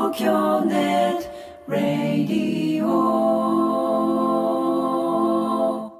東京ネットラディオ。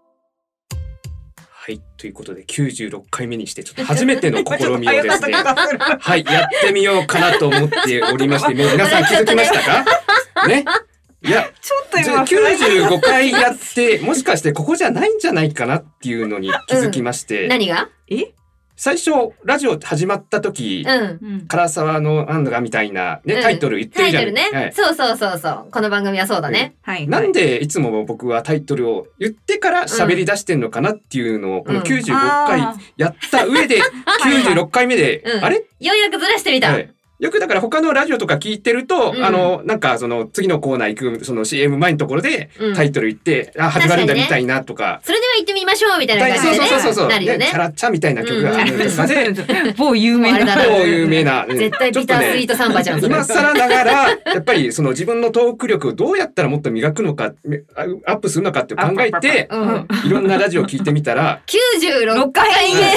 はい、ということで96回目にしてちょっと初めての試みをですねはい、やってみようかなと思っておりまして、皆さん気づきましたかね。いや、 ちょっと今 95回やってもしかしてここじゃないんじゃないかなっていうのに気づきまして、 何が？ 最初ラジオ始まった時、唐沢のなんだかみたいなね、タイトル言ってるじゃん。 タイトルね、はい、そうこの番組はそうだね、 なんでいつも僕はタイトルを言ってから喋り出してんのかなっていうのをこの95回やった上で96回目であれ？ ようやくずらしてみた、 よくだから他のラジオとか聞いてると、なんかその次のコーナー行くその CM 前のところでタイトル言って、始まるんだみたいなとか、 それでは行ってみましょうみたいな感じでね、 そうなるよね。 チャラッチャみたいな曲があるんですかね。 某有名な絶対ビタースイートサンバじゃん。 今更ながらやっぱりその自分のトーク力をどうやったらもっと磨くのか、アップするのかって考えて、いろんなラジオ聞いてみたら 96回目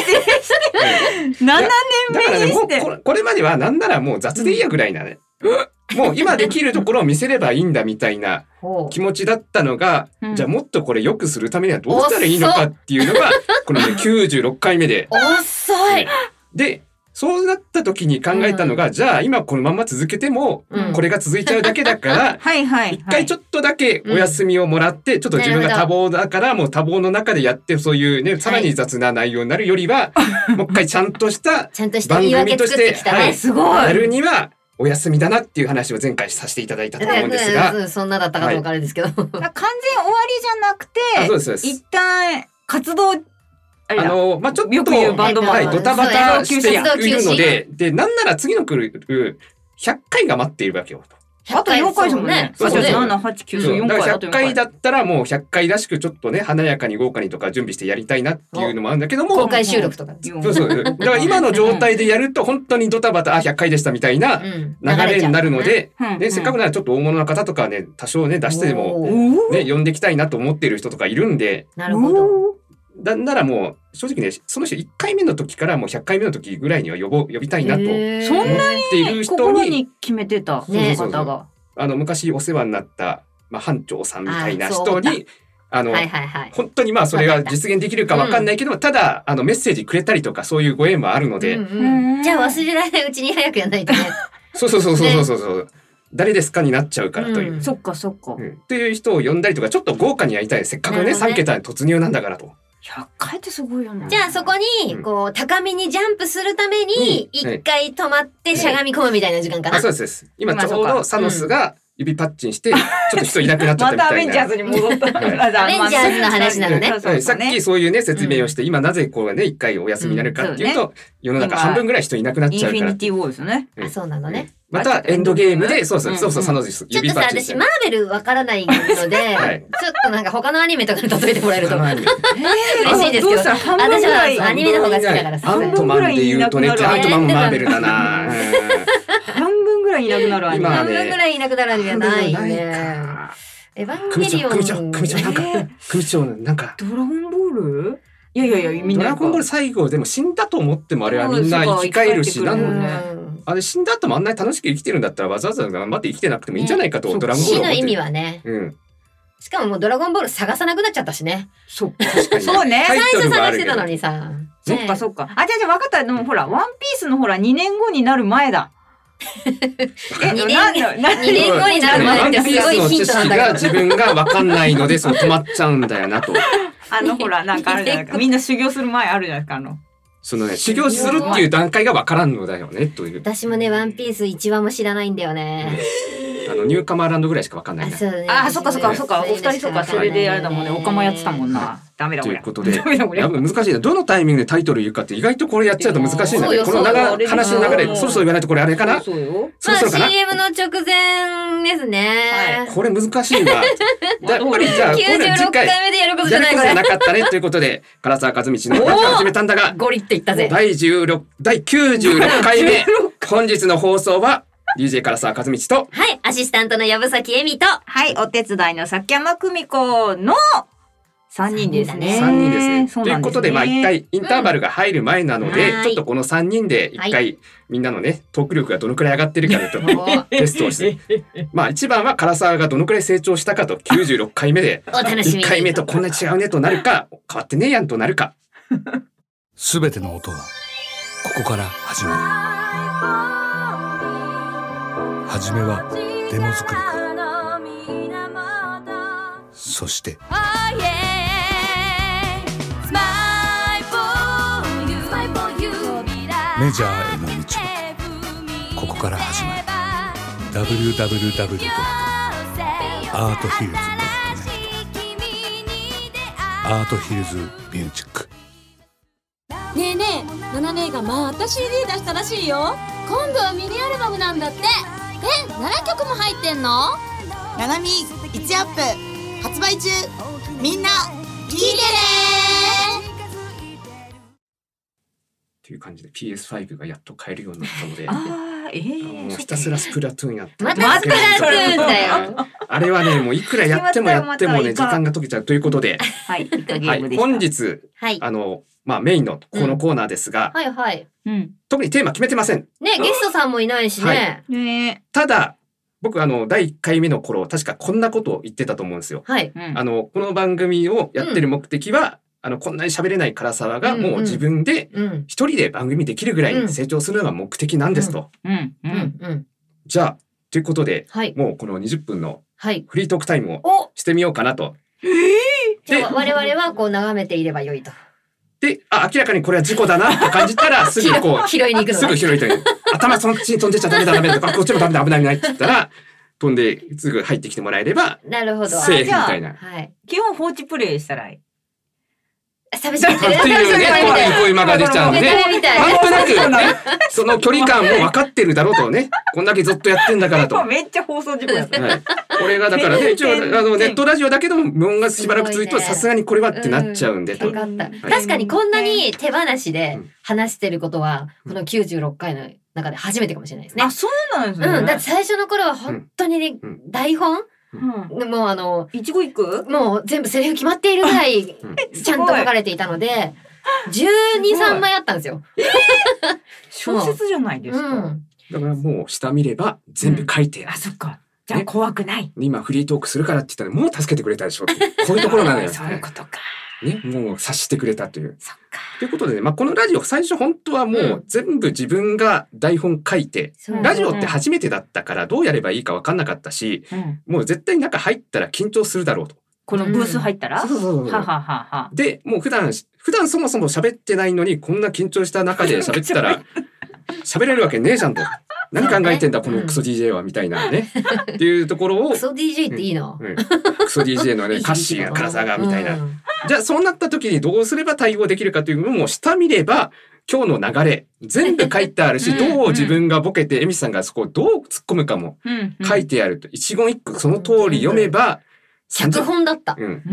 7年目にして、 これまではなんならもう雑でいいやぐらいなね、もう今できるところを見せればいいんだみたいな気持ちだったのが、じゃあもっとこれ良くするためにはどうしたらいいのかっていうのがこのね96回目で遅いで、そうなった時に考えたのが、じゃあ今このまま続けてもこれが続いちゃうだけだから一回ちょっとだけお休みをもらって、ちょっと自分が多忙だからもう多忙の中でやって、そういうねさらに雑な内容になるよりは、もう一回ちゃんとした番組としてやるにはお休みだなっていう話を前回させていただいたと思うんですが、 そんなだったかどうかあれですけど、 完全終わりじゃなくて、一旦活動ちょっとよく言うバンドマンドタバタしているので、なんなら次の来る100回が待っているわけよと。 あと4回ですもんね。 そう 7、8、9、4回。 だから100回だったらもう100回らしくちょっとね華やかに豪華にとか準備してやりたいなっていうのもあるんだけども、 公開収録とか。 そうだから今の状態でやると本当にドタバタ100回でしたみたいな流れになるので、せっかくならちょっと大物な方とかね多少ね出してでもね呼んでいきたいなと思っている人とかいるんで、 なるほど。 ならもう正直ね、その人1回目の時からもう100回目の時ぐらいには呼びたいなと思っている人心に決めてた方が、 昔お世話になった、班長さんみたいな人に本当にそれが実現できるか分かんないけど、ただメッセージくれたりとかそういうご縁もあるので、 じゃあ忘れられないうちに早くやらないとね。 そう誰ですかになっちゃうからという、 そっかという人を呼んだりとか、ちょっっと豪華にやりたい、せっかくね3桁突入なんだからと。 100回ってすごいよね。 じゃあそこにこう高みにジャンプするために一回止まってしゃがみ込むみたいな時間かな。 そうです。今ちょうどサノスが指パッチンしてちょっと人いなくなっちゃったみたいな。 またアベンジャーズに戻った。 アベンジャーズの話なのね。 さっきそういうね説明をして、今なぜこうね一回お休みになるかっていうと、世の中半分ぐらい人いなくなっちゃうから。 インフィニティウォーですよね。 そうなのね。 またエンドゲームでそうサノス指パッチンして。ちょっとさ、私マーベルわからないので、ちょっとなんか他のアニメとかで例えてもらえると嬉しいですけど、私はアニメの方が好きだからさ。 アントマンで言うとね、アントマンマーベルだな。 半分ぐらいいなくなるアニメ。 半分ぐらいいなくなるアニメはないね。エヴァンゲリオン。 組長なんか。 ドラゴンボール？いやみんな。 ドラゴンボール最後でも死んだと思ってもあれはみんな生き返るし、あれ死んだ後もあんなに楽しく生きてるんだったらわざわざ頑張って生きてなくてもいいんじゃないかと、ドラゴンボール。 死の意味はね。しかももうドラゴンボール探さなくなっちゃったしね。 そうね。 最初探してたのにさ。 そっか。じゃあ分かった。でもほらワンピースのほら2年後になる前だ。 2年後になる前ってすごいヒントなんだけど、 自分が分かんないので止まっちゃうんだよなと。 ほらなんかあるじゃないか。みんな修行する前あるじゃないですか。 そのね、修行するっていう段階が分からんのだよねという。 私もねワンピース1話も知らないんだよね。 ニューカマーランドぐらいしか分かんないな。 そっかお二人とかそれであれだもんね、オカマやってたもんな。ダメだということで、やっぱ難しいな。どのタイミングでタイトル言うかって意外とこれやっちゃうと難しいんだね。この話の流れそろそろ言わないとこれあれかな。 CM の直前ですね。 これ難しいな。やっぱりじゃあ 96回目でやることじゃないなかったねということで、唐沢和道のラジオ始めたんだが、 ゴリって言ったぜ。 第96回目本日の放送はDJ 唐沢和道と、 はい、アシスタントの藪崎恵美と、 はい、お手伝いの崎山久美子の 3人ですね。 3人ですね。 そうということで、一回インターバルが入る前なので、ちょっとこの3人で一回みんなのね、トーク力がどのくらい上がってるかでちょっとテストをして。一番は唐沢がどのくらい成長したかと96回目で、1回目とこんなに違うねとなるか、変わってねえやんとなるか。 すべての音はここから始まる。はじめはデモ作りから。そしてメジャーへの道はここから始まる。 www.arthillsnet アートヒルズミュージック。 ねえねえ、ナナ姉がまた CD 出したらしいよ。今度はミニアルバムなんだって。7曲も入ってんの？ ナナミ1アップ発売中。みんな聞いてねという感じで PS5 がやっと買えるようになったので、 もうひたすらスプラトゥーンやってまたスプラトゥーンだよ。 あれはね、もういくらやってもね時間が解けちゃうということで、本日メインのこのコーナーですが、特にテーマ決めてませんね。ゲストさんもいないしね。 ただ僕第1回目の頃確かこんなことを言ってたと思うんですよ。この番組をやってる目的は、こんなに喋れない唐沢がもう自分で一人で番組できるぐらいに成長するのが目的なんですと。じゃあということで、もうこの20分のフリートークタイムをしてみようかなと。 じゃあ我々はこう眺めていればよいと。 で、明らかにこれは事故だなって感じたらすぐこう拾いに行くの。 すぐ拾いに行く。頭そっちに飛んでちゃダメだとか、こっちもダメだ危ないって言ったら飛んですぐ入ってきてもらえれば、 なるほど。 セーフみたいな。 基本放置プレイしたらいい。 寂しくてっていうね、こういう間が出ちゃうんで、なんとなくね、その距離感も分かってるだろうとね、こんだけずっとやってんだからと。 めっちゃ放送事故やった。 これがだからね、一応ネットラジオだけども無音がしばらく続いてとさすがにこれはってなっちゃうんで。 分かった。確かにこんなに手放しで話してることはこの96回の中で初めてかもしれないですね。 あ、そうなんですね。 だって最初の頃は本当に台本。もう一語一句もう全部セリフ決まっているぐらいちゃんと書かれていたので12、3枚あったんですよ。 小説じゃないですか。 だからもう下見れば全部書いてある。 あ、そっか。じゃあ怖くない。 今フリートークするからって言ったらもう助けてくれたでしょ。こういうところなのよ。 そういうことか。 ね、もう察してくれたという。 そっか。 ということでね、このラジオ最初本当はもう全部自分が台本書いて、ラジオって初めてだったからどうやればいいか分かんなかったし、もう絶対中入ったら緊張するだろうと。 このブース入ったら？ で、もう普段そもそも喋ってないのにこんな緊張した中で喋ったら喋れるわけねえじゃんと。何考えてんだこのクソ DJ はみたいなねっていうところをクソ DJ っていいな、 クソ DJ のねカッシーが唐沢がみたいな、じゃあそうなった時にどうすれば対応できるかというのも下見れば今日の流れ全部書いてあるしどう自分がボケてエミさんがそこをどう突っ込むかも書いてあると、一言一句その通り読めば脚本だった、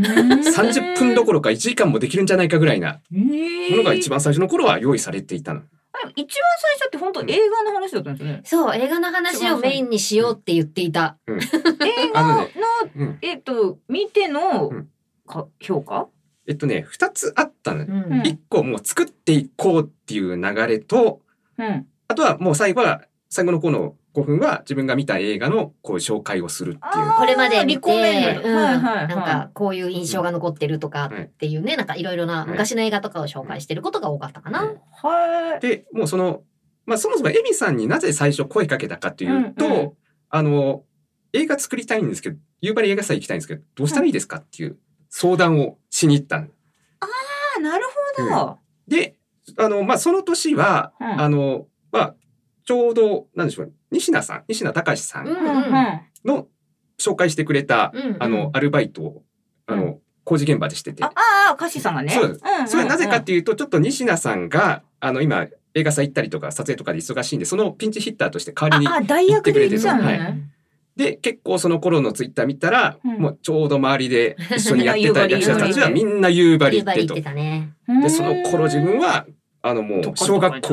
30分どころか1時間もできるんじゃないかぐらいなものが一番最初の頃は用意されていたの。 一番最初って本当映画の話だったんですね。 そう、映画の話をメインにしようって言っていた。 映画の見ての評価 ？2つあったの。1個もう作っていこうっていう流れと、あとはもう最後のこの5分は自分が見た映画のこう紹介をするっていう。 これまで見て、なんかこういう印象が残ってるとかっていうね、なんかいろいろな昔の映画とかを紹介してることが多かったかな。 で、もうそもそもエミさんになぜ最初声かけたかというと、映画作りたいんですけど、夕張映画祭行きたいんですけど、どうしたらいいですかっていう相談をしに行ったの。 ああ、なるほど。 で、その年は、ちょうど、なんでしょう、西名隆さんの紹介してくれた、アルバイトを、工事現場でしてて。 カッシーさんがね。 それはなぜかっていうと、ちょっと西名さんが、今、映画祭行ったりとか撮影とかで忙しいんで、そのピンチヒッターとして代わりに行ってくれてる。で、結構その頃のツイッター見たら、もうちょうど周りで一緒にやってた役者たちはみんな夕張行ってと。で、その頃自分は、もう小学校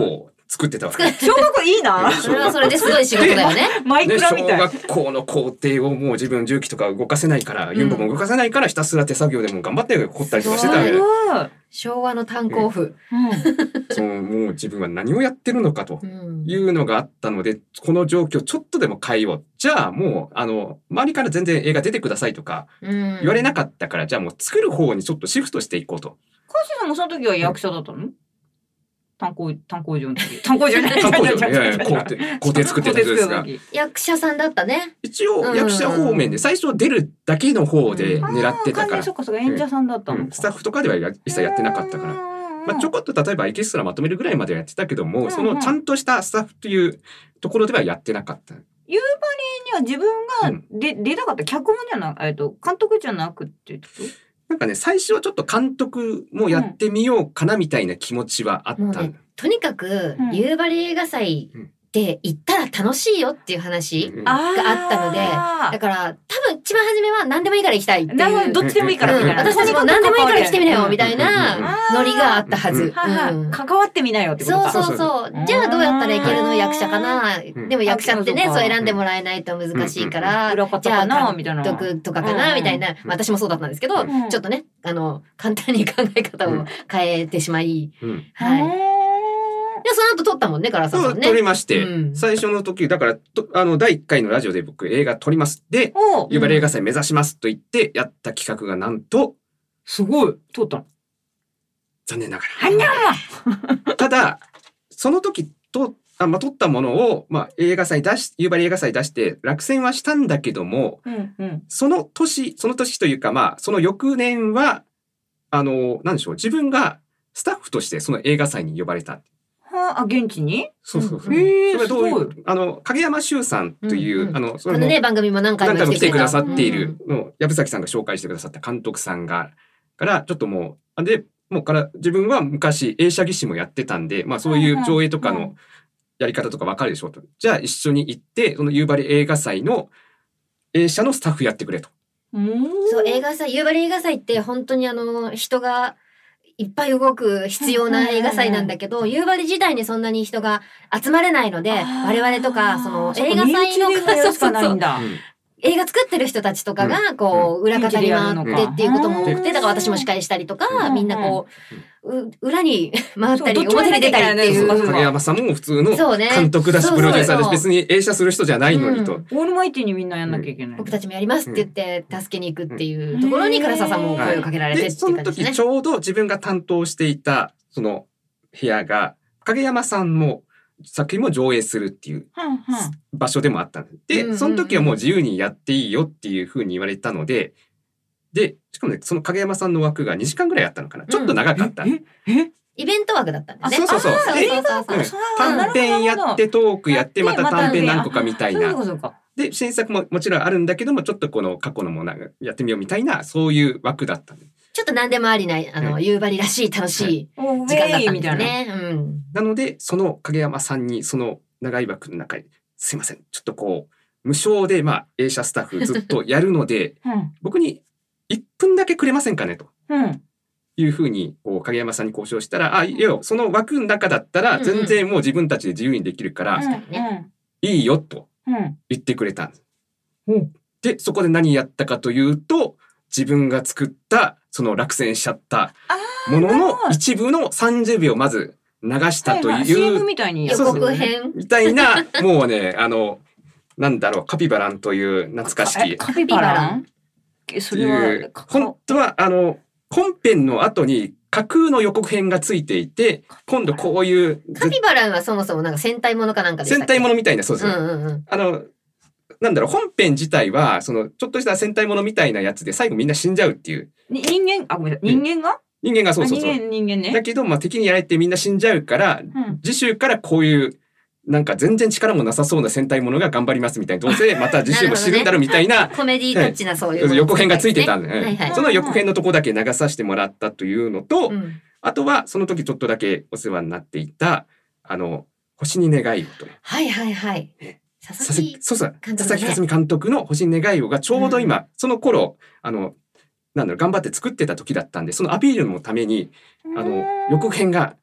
作ってたわけ。 小学校いいな。 それはそれですごい仕事だよね。 マイクラみたい。 小学校の工程をもう自分重機とか動かせないから、ユンボも動かせないからひたすら手作業でも頑張って凝ったりとかしてたわけで。 昭和の炭鉱夫。 もう自分は何をやってるのかというのがあったので、この状況ちょっとでも変えよう。じゃあもう周りから全然映画出てくださいとか言われなかったから、じゃあもう作る方にちょっとシフトしていこうと。 カシさんもその時は役者だったの？炭鉱場の時。炭鉱場じゃない。 工程作ってた人ですが。 役者さんだったね。 一応役者方面で最初出るだけの方で狙ってたから。 そうか演者さんだったの。 スタッフとかでは一切やってなかったから。まあちょこっと例えばエキストラまとめるぐらいまではやってたけども、そのちゃんとしたスタッフというところではやってなかった。 夕張には自分が出たかった脚本じゃな監督じゃなくて。 なんかね、最初はちょっと監督もやってみようかなみたいな気持ちはあった。 とにかく、夕張映画祭って行ったら楽しいよっていう話があったので、だから多分一番初めは何でもいいから行きたいっていう。 どっちでもいいからみたいな。 私たちも何でもいいから来てみなよみたいなノリがあったはず。 関わってみなよってことか。 そう。じゃあどうやったらいけるの役者かな。でも役者ってね、そう選んでもらえないと難しいから、じゃあ監督とかかなみたいな。私もそうだったんですけど、ちょっとね、簡単に考え方を変えてしまい、はい。でその後撮ったもんね、唐沢さんね。 撮りまして、最初の時、だから、第1回のラジオで僕映画撮ります。で、夕張映画祭目指しますと言ってやった企画がなんと、 すごい撮ったの。 残念ながら。ただ、その時撮ったものを、夕張映画祭出して落選はしたんだけども、その年というか、その翌年は、なんでしょう、自分がスタッフとしてその映画祭に呼ばれた。 現地に？ そう。それはどういう影山修さんという、 そのね番組も何回も来てくださっているの、藪崎さんが紹介してくださった監督さんがからちょっともうから自分は昔映写技師もやってたんで、そういう上映とかのやり方とか分かるでしょうと。じゃあ一緒に行ってその夕張映画祭の映写のスタッフやってくれと。 そう夕張映画祭って本当に人がいっぱい動く必要な映画祭なんだけど、夕張自体にそんなに人が集まれないので、我々とかその映画祭の映画作ってる人たちとかが裏方に回ってっていうことも多くて、だから私も司会したりとか、みんな裏に回ったり表に出たりっていう。 影山さんも普通の監督だしプロデューサーだし、別に映写する人じゃないのにと。 オールマイティにみんなやんなきゃいけない。 僕たちもやりますって言って助けに行くっていうところに唐沢さんも声をかけられてっていう感じですね。 その時ちょうど自分が担当していたその部屋が影山さんも作品も上映するっていう場所でもあったんで、その時はもう自由にやっていいよっていうふうに言われたので、しかもね、その影山さんの枠が2時間ぐらいあったのかな。ちょっと長かった。イベント枠だったんだね。 そう。短編やってトークやってまた短編何個かみたいな。で、新作ももちろんあるんだけども、ちょっとこの過去のものやってみようみたいな、そういう枠だったんで。 ちょっと何でもありな、夕張らしい楽しい時間だったんですね。 なので、その影山さんに、その長い枠の中に、すいません、ちょっと無償で、映写スタッフずっとやるので、僕に1分だけくれませんかねと。いうふうに影山さんに交渉したら、その枠の中だったら全然もう自分たちで自由にできるから、いいよと言ってくれたんです。で、そこで何やったかというと、自分が作ったその落選しちゃったものの一部の30秒まず流したという、 CM みたいに予告編みたいな、もうね、なんだろう、カピバランという懐かしき。 カピバラン？それは本当は本編の後に架空の予告編がついていて、今度こういうカピバランはそもそもなんか戦隊ものかなんかでしたっけ？ 戦隊ものみたいな、そうです。なんだろう、本編自体はそのちょっとした戦隊ものみたいなやつで最後みんな死んじゃうっていう。 人間がそう。 人間ね。 だけど敵にやられてみんな死んじゃうから、次週からこういうなんか全然力もなさそうな戦隊ものが頑張りますみたいな、どうせまた次週も死ぬんだろうみたいなコメディータッチなそういう予告編がついてたんで、その予告編のとこだけ流させてもらったというのと、あとはその時ちょっとだけお世話になっていた星に願いをという。佐々木克美監督の星に願いをがちょうど今、その頃頑張って作ってた時だったんで、そのアピールのために予告編が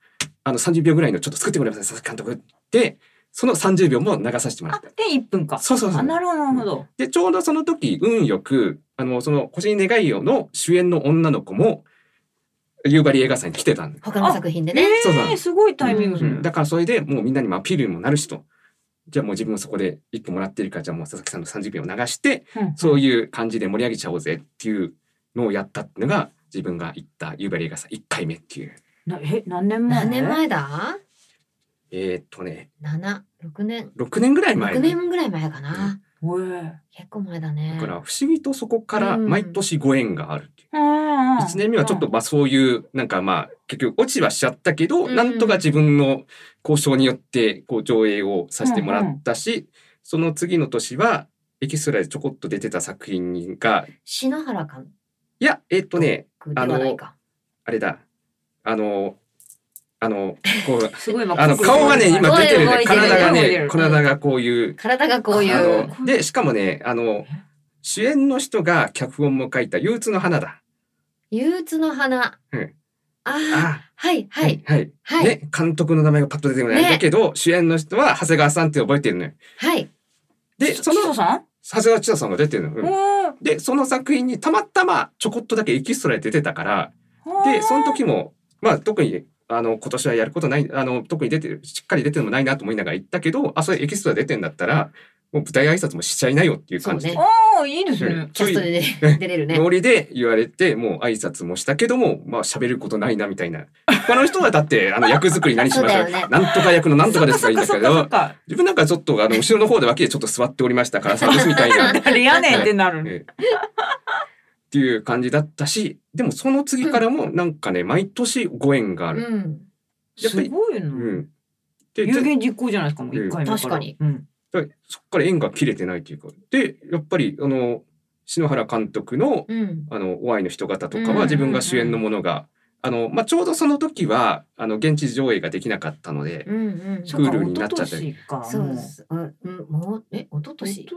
30秒ぐらいのちょっと作ってくれません佐々木監督でその30秒も流させてもらって。 で1分か。 そう。 なるほどなるほど。 でちょうどその時運よくその星に願いよの主演の女の子も夕張映画祭に来てたんで。 他の作品でね。 そうすごいタイミングする。 だからそれでもうみんなにアピールにもなるしと。じゃあもう自分もそこで1分もらってるからじゃあもう佐々木さんの30秒を流して、そういう感じで盛り上げちゃおうぜっていうのをやったっていうのが自分が行った夕張映画祭1回目っていう。 何年前？ 何年前だ？6 年ぐらい前。 6年ぐらい前かな。結構前だね。 だから不思議とそこから毎年ご縁があるっていう。1年目はちょっとそういうなんか結局落ちはしちゃったけど、なんとか自分の交渉によって上映をさせてもらったし、その次の年はエキストラでちょこっと出てた作品が篠原監督。 いやあれだすごい顔がね今出てるね。体がこういうでしかもね主演の人が脚本も書いた憂鬱の花だ。 憂鬱の花。はいね、監督の名前がパッと出てこないんだけど、主演の人は長谷川さんって覚えてるのよ。でその長谷川千佐さんが出てるの。でその作品にたまたまちょこっとだけエキストラで出てたから、でその時も特に今年はやることない特にしっかり出てるのもないなと思いながら言ったけど、それエキストラ出てんだったらもう舞台挨拶もしちゃいなよっていう感じで。 いいですね。 キャストで出れるね。 ノリで言われてもう挨拶もしたけども喋ることないなみたいな。他の人はだって役作り何しましょうなんとか役のなんとかですがいいんだけど、自分なんかちょっと後ろの方で脇でちょっと座っておりましたからさですみたいな。 誰やねんってなる。 っていう感じだったし、でもその次からもなんかね毎年ご縁がある。 すごいな。有言実行じゃないですかもう1回目から。 確かに。 そっから縁が切れてないというかでやっぱり篠原監督の、お会いの人方とかは自分が主演のものが、ちょうどその時は現地上映ができなかったので、Hulu になっちゃったり。 もう一昨年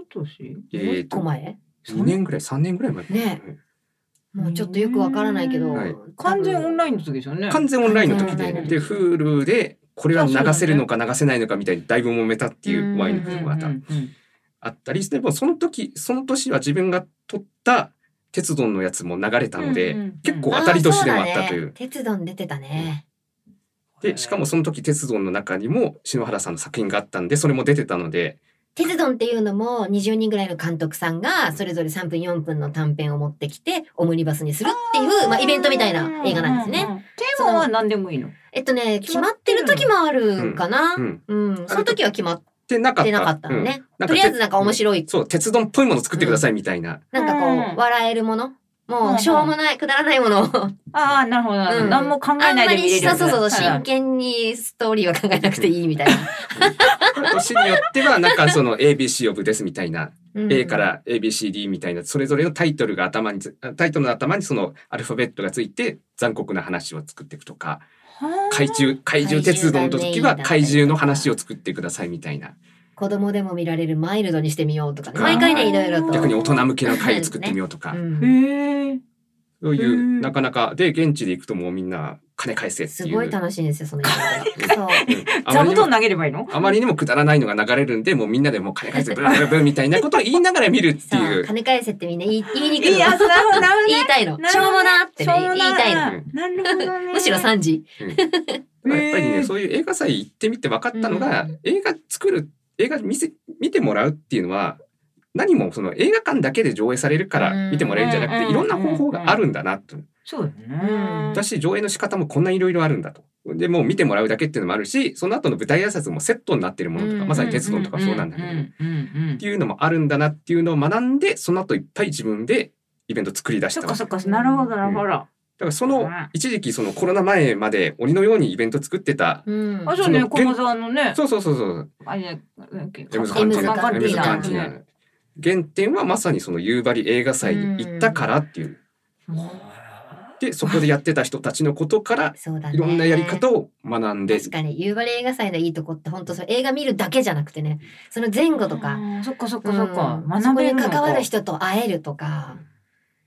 1個前 2年ぐらい3年ぐらい前ね。もうちょっとよくわからないけど、 完全オンラインの時ですよね。 完全オンラインの時で Hulu でこれは流せるのか流せないのかみたいにだいぶ揉めたっていうワインのがあったりして、その年は自分が撮った鉄道のやつも流れたので、結構当たり年でもあったという。 鉄道出てたね。 でしかもその時鉄道の中にも篠原さんの作品があったんでそれも出てたので。 鉄道っていうのも20人ぐらいの監督さんがそれぞれ3分4分の短編を持ってきてオムニバスにするっていうイベントみたいな映画なんですね。 テーマは何でもいいの？ 決まってる時もあるかな。その時は決まってなかったのね。とりあえずなんか面白い。 そう鉄道っぽいもの作ってくださいみたいな。 なんかこう笑えるもの。もうしょうもないくだらないものをなるほど、何も考えないで見れるやつ。 そう真剣にストーリーは考えなくていいみたいな。 年によってはなんかその ABC オブですみたいな、A から ABCD みたいなそれぞれのタイトルの頭にそのアルファベットがついて残酷な話を作っていくとか、怪獣鉄道の時は怪獣の話を作ってくださいみたいな。 子供でも見られるマイルドにしてみようとかね。毎回ねいろいろと。 逆に大人向けの回を作ってみようとか。そういうなかなかで現地で行くともうみんな金返せっていう。 すごい楽しいんですよその座布団投げればいいの？ あまりにもくだらないのが流れるんでもうみんなでもう金返せブーブーブーみたいなことを言いながら見るっていう。 金返せってみんな言いにくいの。言いたいの。しょうもなってね言いたいの。 なるほどね。 むしろ3時。 やっぱりねそういう映画祭行ってみて分かったのが、映画見てもらうっていうのは何もその映画館だけで上映されるから見てもらえるんじゃなくていろんな方法があるんだなと。 そうだね。 私上映の仕方もこんないろいろあるんだと。でもう見てもらうだけっていうのもあるしその後の舞台挨拶もセットになってるものとかまさに鉄道とかそうなんだけどっていうのもあるんだなっていうのを学んでその後いっぱい自分でイベント作り出した。 そっかなるほどなるほど。 だからその一時期そのコロナ前まで鬼のようにイベント作ってた。 そうね、駒沢のね。 そう。 あれね、 エムズカンティナ。原点はまさにその夕張映画祭に行ったからっていう。でそこでやってた人たちのことからいろんなやり方を学んで。 確かに夕張映画祭のいいとこって本当それ映画見るだけじゃなくてね、その前後とか。 そっか。 そこに関わる人と会えるとか。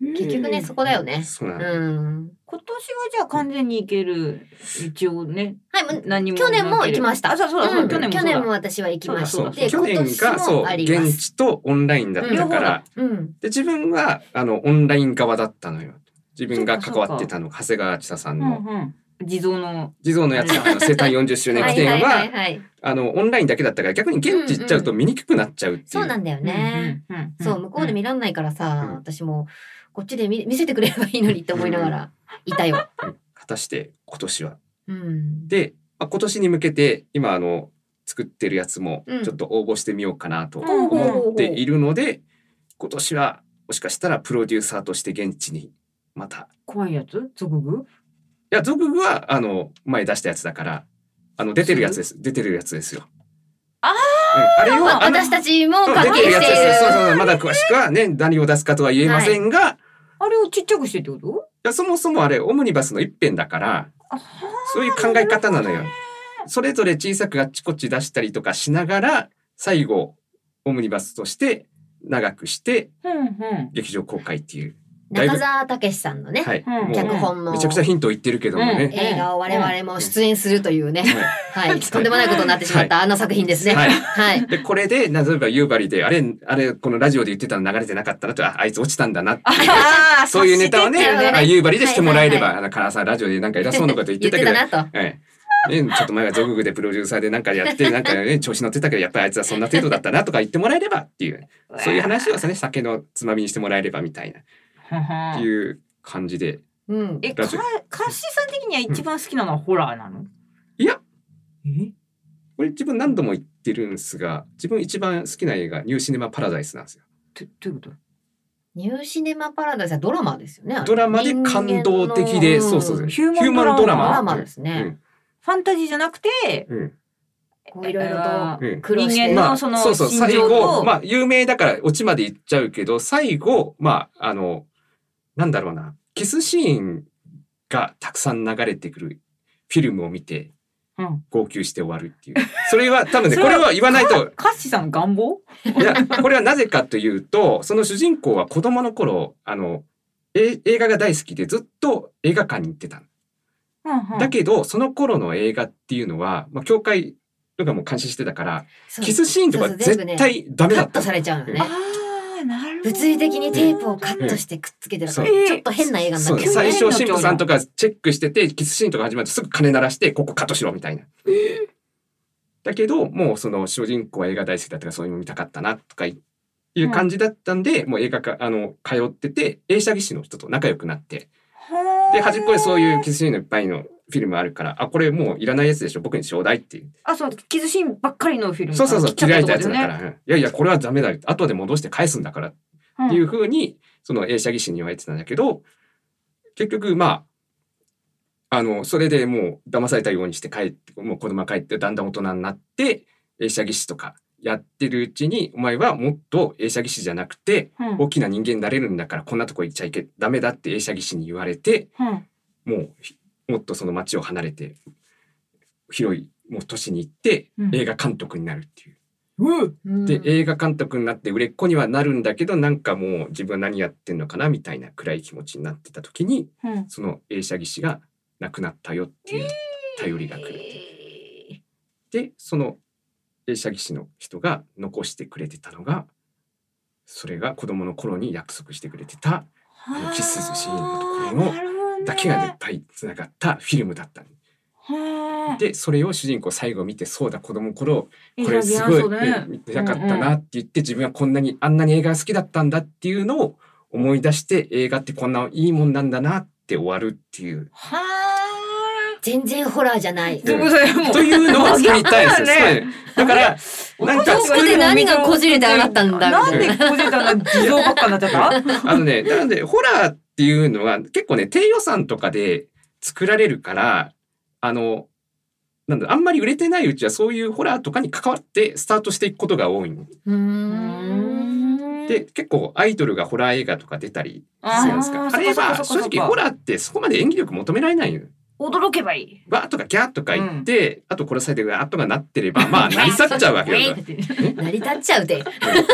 結局ねそこだよね。 そうなの。 今年はじゃあ完全に行ける一応ね。 はい、 何も去年も行きました。 そう、去年も私は行きました。 で去年がそう現地とオンラインだったから、で自分はオンライン側だったのよ。自分が関わってたの長谷川千沙さんの地蔵のやつ生誕40周年記念はオンラインだけだったから逆に現地行っちゃうと見にくくなっちゃうっていう。 そうなんだよね。そう向こうで見らんないからさ、私もこっちで見せてくれればいいのにって思いながらいたよ。 果たして今年は。で今年に向けて今作ってるやつもちょっと応募してみようかなと思っているので、今年はもしかしたらプロデューサーとして現地にまた。 怖いやつ？ゾググ？ いやゾググは前出したやつだから出てるやつですよ。あれを私たちも関係している。 そうまだ詳しくはね何を出すかとは言えませんが、 あれをちっちゃくしてってこと？いやそもそもあれオムニバスの一編だからそういう考え方なのよ。それぞれ小さくあっちこっち出したりとかしながら最後オムニバスとして長くして劇場公開っていう。 中澤武さんのね、脚本のめちゃくちゃヒントを言ってるけどもね、 映画を我々も出演するというね、とんでもないことになってしまったあの作品ですね。 でこれで例えば夕張であれこのラジオで言ってたの流れてなかったなとあいつ落ちたんだなってそういうネタをね夕張でしてもらえれば唐さんラジオでなんか偉そうなこと言ってたけど。ちょっと前はゾググでプロデューサーでなんかやってなんか調子乗ってたけどやっぱりあいつはそんな程度だったなとか言ってもらえればっていうそういう話をね酒のつまみにしてもらえればみたいな。っていう感じで。 カッシーさん的には一番好きなのはホラーなの？ いや。これ自分何度も言ってるんですが、自分一番好きな映画ニューシネマパラダイスなんですよ。 どういうこと？ ニューシネマパラダイスはドラマですよね。 ドラマで感動的で、そうヒューマンドラマですね。 ファンタジーじゃなくて。 いろいろと人間のその最後有名だからオチまで言っちゃうけど最後なんだろうなキスシーンがたくさん流れてくるフィルムを見て号泣して終わるっていう、それは多分ねこれは言わないとカッシーさんの願望？ いやこれはなぜかというとその主人公は子供の頃映画が大好きでずっと映画館に行ってたの。だけどその頃の映画っていうのは教会とかも監視してたからキスシーンとか絶対ダメだった。 カットされちゃうのね。物理的にテープをカットしてくっつけてるからちょっと変な映画になってる。 最初神父さんとかチェックしててキスシーンとか始まるとすぐ鐘鳴らしてここカットしろみたいな。だけどもうその主人公は映画大好きだったからそういうの見たかったなとかいう感じだったんで、もう映画通ってて映写技師の人と仲良くなってで端っこでそういうキスシーンのいっぱいのフィルムあるからこれもういらないやつでしょ僕にちょうだいっていう。 そうキスシーンばっかりのフィルム。 そう切られたやつだから、いやこれはダメだ後で戻して返すんだからっていう風にその映写技師に言われてたんだけど結局それでもう騙されたようにして帰ってもう子供が帰ってだんだん大人になって映写技師とかやってるうちにお前はもっと映写技師じゃなくて大きな人間になれるんだからこんなとこ行っちゃダメだって映写技師に言われてもっとその街を離れて広いもう都市に行って映画監督になるっていう。で映画監督になって売れっ子にはなるんだけどなんかもう自分は何やってんのかなみたいな暗い気持ちになってた時に、その映写技師が亡くなったよっていう頼りが来る。でその映写技師の人が残してくれてたのがそれが子供の頃に約束してくれてたキスシーンのところのだけがいっぱいつながったフィルムだった。でそれを主人公最後見てそうだ子供の頃これすごい見たかったなって言って自分はあんなに映画が好きだったんだっていうのを思い出して映画ってこんないいもんなんだなって終わるっていう。 全然ホラーじゃない。 というのを作りたいですよ。だからなんかそこで何がこじれて上がったんだ。 なんでこじれたの地蔵ばっかになっちゃった？ なんでホラーっていうのは結構ね低予算とかで作られるからあんまり売れてないうちはそういうホラーとかに関わってスタートしていくことが多いの。で結構アイドルがホラー映画とか出たりするんですか。あれは正直ホラーってそこまで演技力求められないよ。 驚けばいい。 わーとかギャーとか言って、あと殺されてわーとかなってればまあ成り立っちゃうわけよ。 成り立っちゃうで。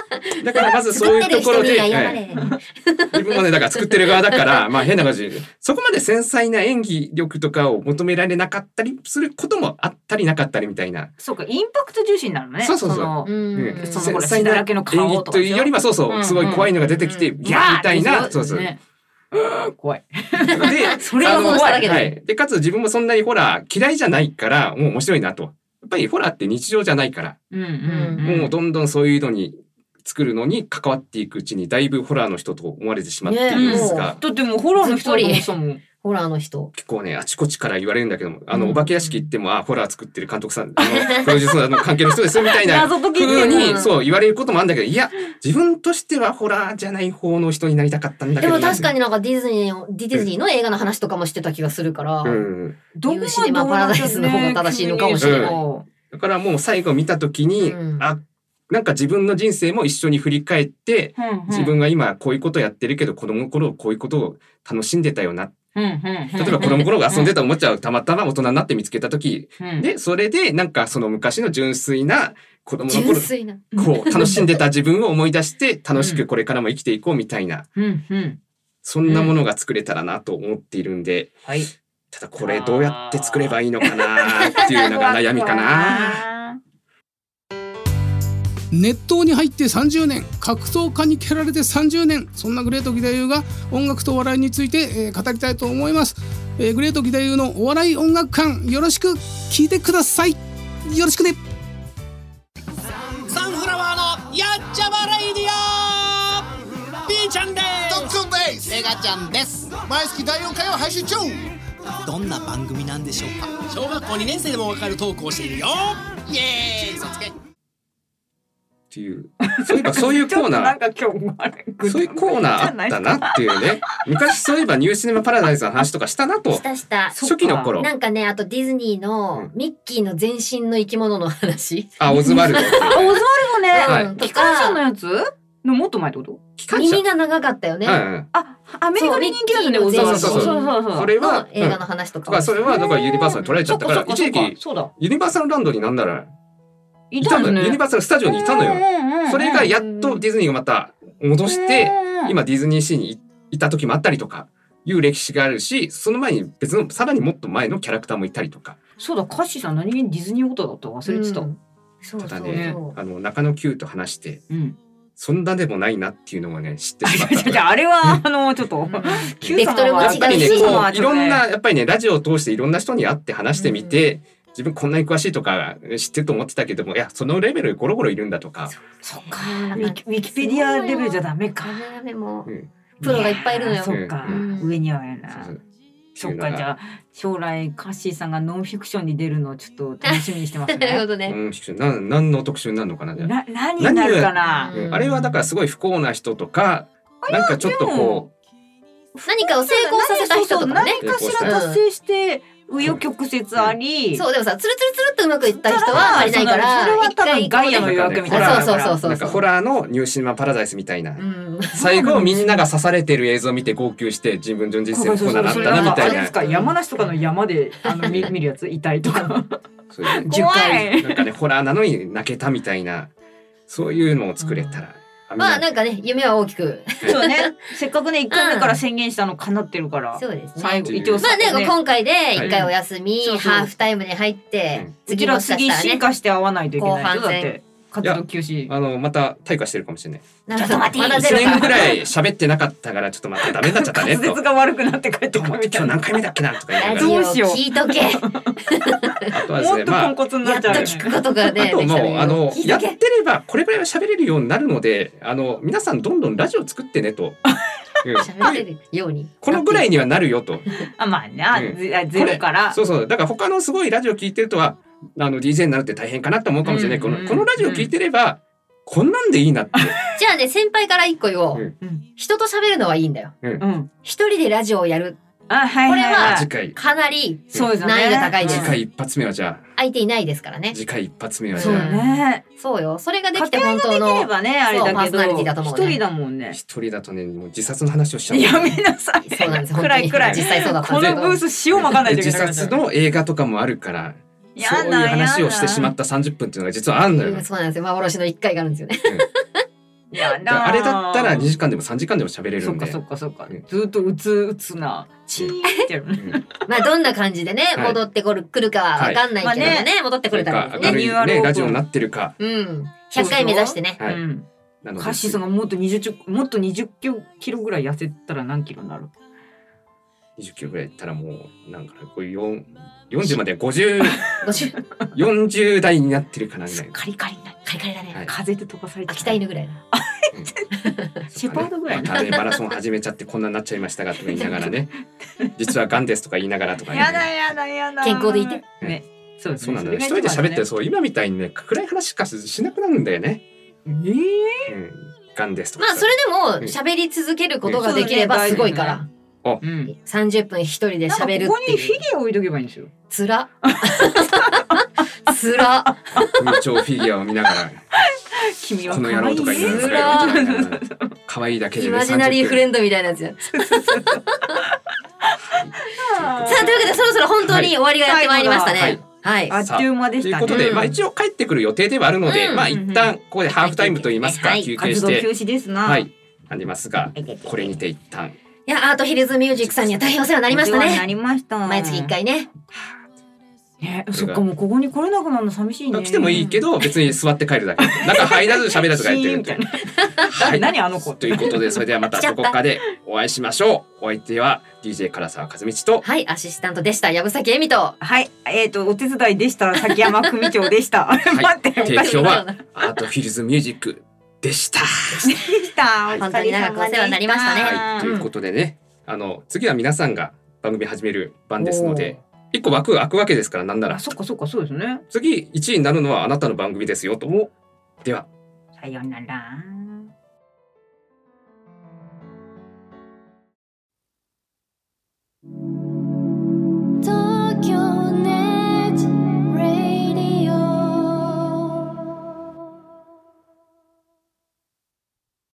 だからまずそういうところで、 作ってる人に謝れ自分もねだから作ってる側だからまあ変な感じでそこまで繊細な演技力とかを求められなかったりすることもあったりなかったりみたいな。 そうか、インパクト重視になるのね。 そうそうそう。 そのほら血だらけの顔とかというよりはそうそう、すごい怖いのが出てきてギャーみたいな、そうそう。 怖い。 で、 それが怖い。 はい。でかつ自分もそんなにホラー嫌いじゃないからもう面白いなと。やっぱりホラーって日常じゃないから、もうどんどんそういうのに作るのに関わっていくうちにだいぶホラーの人と思われてしまっているんですが、 だってもうホラーの人だと思ったもん。 ホラーの人結構ねあちこちから言われるんだけども、お化け屋敷行ってもホラー作ってる監督さんプロデューサーの関係の人ですみたいな風にそう言われることもあるんだけど、いや自分としてはホラーじゃない方の人になりたかったんだけど、 でも確かになんかディズニーの映画の話とかもしてた気がするから、 どこシネマパラダイスの方が正しいのかもしれない。 だからもう最後見た時に、なんか自分の人生も一緒に振り返って、自分が今こういうことやってるけど子供の頃こういうことを楽しんでたよな。例えば子供の頃遊んでたおもちゃをたまたま大人になって見つけた時、でそれでなんかその昔の純粋な子供の頃こう楽しんでた自分を思い出して楽しくこれからも生きていこうみたいな、そんなものが作れたらなと思っているんで、ただこれどうやって作ればいいのかなっていうのが悩みかな。 熱湯に入って30年、格闘家に蹴られて30年、そんなグレート義太夫が音楽と笑いについて、語りたいと思います。グレート義太夫のお笑い音楽館、よろしく聞いてください。よろしくね。 サンフラワーのやっちゃまレイディオ、 B ちゃんです。 ドックンです。 メガちゃんです。 毎月第4回を配信中。 どんな番組なんでしょうか。小学校2年生でもわかるトークをしているよ。イエーイ、嘘つけっていうそういうコーナーそういうコーナーあったなっていうね。昔そういえばニューシネマパラダイスの話とかしたなと。 した初期の頃なんかね、あとディズニーのミッキーの全身の生き物の話、 オズワルドオズワルドね、 と機関車かのやつのもっと前ってこと？ 耳が長かったよね。 アメリカで人気だよね、オズワルド。 それは映画の話とか、 それはだからユニバーサルに取られちゃったから一時期ユニバーサルランドになんならいたの、ユニバーサルスタジオにいたのよ。それがやっとディズニーがまた戻して今ディズニーシーにいた時もあったりとかいう歴史があるし、その前に別のさらにもっと前のキャラクターもいたりとか。 そうだ、カッシーさん何気にディズニーオタだった忘れてた。 ただね、中野 Q と話して、そんなでもないなっていうのもね知ってしまった。 あれはちょっとベクトルも違うし、 いろんなやっぱりねラジオを通していろんな人に会って話してみて、自分こんなに詳しいとか知ってると思ってたけども、いやそのレベルゴロゴロいるんだとか。 そっか、ウィキペディアレベルじゃダメか。 でもプロがいっぱいいるのよ。 そっか、上にはやな。そっか、じゃあ将来カッシーさんがノンフィクションに出るのをちょっと楽しみにしてますね。 なるほどね。 ノンフィクション何の特集になるのかな。 何になるかな。 あれはだからすごい不幸な人とか、なんかちょっとこう何かを成功させた人とかね。 何かしら達成して紆余曲折あり。 そうでもさ、つるっとうまくいった人はありないから、 それは多分ガイアの夜明けみたいな。 そうなんかホラーのニューシネマパラダイスみたいな。最後みんなが刺されてる映像を見て号泣して自分の人生もこうなったなみたいな。 山梨とかの山で見るやつ、痛いとか。 10回なんかねホラーなのに泣けたみたいな、そういうのを作れたら。 まあなんかね、夢は大きく。 そうね。せっかくね1回目から宣言したの叶ってるから。 そうですね。 最後一応まあね、今回で1回お休み、ハーフタイムに入って、 次もしかしたらね、進化して会わないといけない。だって活動休止。 また退化してるかもしれない。 ちょっと待って、 1年ぐらい喋ってなかったからちょっとまたダメになっちゃったねと。 滑舌が悪くなって帰ってくる。 今日何回目だっけなとか言いながら。 どうしよう。聞いとけ。 あとはですね、 もっとポンコツになっちゃう。 やっと聞くことがね。 あともうやってればこれぐらいは喋れるようになるので、皆さんどんどんラジオ作ってねと。 喋れるように。 このぐらいにはなるよと。 まあね、ゼロから。 そうだから他のすごいラジオ聞いてるとはDJ になるって大変かなと思うかもしれない。このラジオ聞いてればこんなんでいいなって。 じゃあね、先輩から一個言おう。人と喋るのはいいんだよ。一人でラジオをやる。これはかなり難易度高いです。 次回一発目はじゃあ相手いないですからね。 次回一発目はじゃあそうよ。それができて本当のできればね、あれだけど一人だもんね。 一人だとね、もう自殺の話をしちゃう。 やめなさい。 そうなんです。 暗い実際そうだったんですけど。 このブース塩まかないといけない。 自殺の映画とかもあるから。そういう話をしてしまった30分っていうのが実はあるのよ。 そうなんですよ。幻の1回があるんですよね。 やだあれだったら2時間でも3時間でも喋れるんで。 そっか、ずっとうつなチーってまあどんな感じでね戻ってくるかはわかんないけどね、戻ってくれたら明るいねラジオになってるか。 100回目指してね。 なのでカッシーさんがもっと20キロぐらい痩せたら何キロになる ？20キロぐらいいったらもうなんかこういう40まで40代になってるかなみたいな。 カリカリだね。風で飛ばされて秋田犬ぐらいシェパードぐらい。 マラソン始めちゃってこんなになっちゃいましたがとか言いながらね。実はガンですとか言いながらとか。 やだ。 健康でいて。 ね。そうなんだよ。一人で喋ってそう今みたいにね暗い話しかしなくなるんだよね。ガンですとか。 まあそれでも喋り続けることができればすごいから。30分一人で喋るっていう。 ここにフィギュア置いとけばいいんですよ。 つら。 組長フィギュアを見ながら君はこの野郎とか言いながら可愛いだけでイマジナリーフレンドみたいなやつや。さあというわけでそろそろ本当に終わりがやってまいりましたね。 あっという間でしたね。 ということで、一応帰ってくる予定ではあるので、一旦ここでハーフタイムといいますか休憩して、 活動休止ですな。 ありますが、これにて一旦。 いやアートヒルズミュージックさんには大変お世話になりましたね。 なりました。 毎月1回ね。 そっかもうここに来れなくなるの寂しいね。 来てもいいけど別に座って帰るだけ。中入らず喋らず帰ってるみたいな。 何あの子ということでそれではまたどこかでお会いしましょう。お相手は DJ 唐沢和道とアシスタントでした藪崎恵美とお手伝いでした崎山組長でした。 待って提供はアートフィルズミュージックでした。 本当に長くお世話になりましたね。 ということでね次は皆さんが番組始める番ですので。一個枠が空くわけですからなんなら。 そっかそうですね。 次1位になるのはあなたの番組ですよと。ではさようなら。